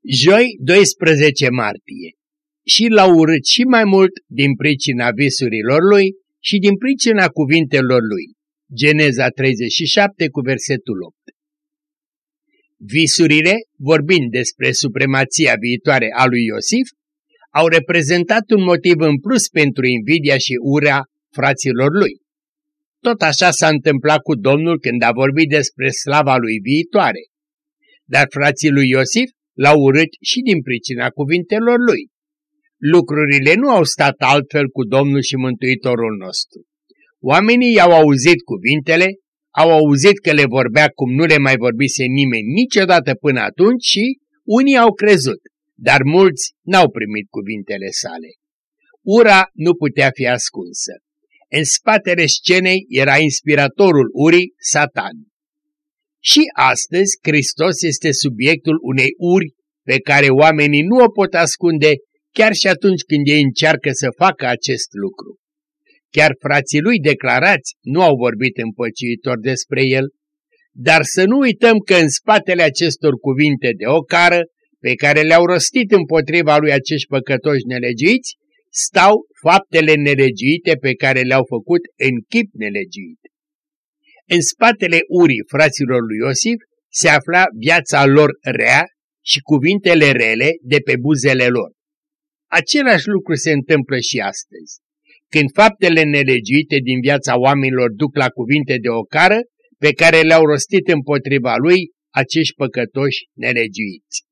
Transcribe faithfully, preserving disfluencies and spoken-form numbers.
Joi, doisprezece martie. Și l-au urât și mai mult din pricina visurilor lui și din pricina cuvintelor lui. Geneza treizeci și șapte cu versetul opt. Visurile, vorbind despre supremația viitoare a lui Iosif, au reprezentat un motiv în plus pentru invidia și urea fraților lui. Tot așa s-a întâmplat cu Domnul când a vorbit despre slava lui viitoare. Dar frații lui Iosif l-au urât și din pricina cuvintelor lui. Lucrurile nu au stat altfel cu Domnul și Mântuitorul nostru. Oamenii i-au auzit cuvintele, au auzit că le vorbea cum nu le mai vorbise nimeni niciodată până atunci și unii au crezut, dar mulți n-au primit cuvintele sale. Ura nu putea fi ascunsă. În spatele scenei era inspiratorul urii, Satan. Și astăzi Hristos este subiectul unei uri pe care oamenii nu o pot ascunde chiar și atunci când ei încearcă să facă acest lucru. Chiar frații lui declarați nu au vorbit împăciuitor despre el, dar să nu uităm că în spatele acestor cuvinte de ocară pe care le-au rostit împotriva lui acești păcătoși nelegiuiți, stau faptele nelegiuite pe care le-au făcut în chip nelegiuit. În spatele urii fraților lui Iosif se afla viața lor rea și cuvintele rele de pe buzele lor. Același lucru se întâmplă și astăzi, când faptele nelegiuite din viața oamenilor duc la cuvinte de ocară pe care le-au rostit împotriva lui acești păcătoși nelegiuiți.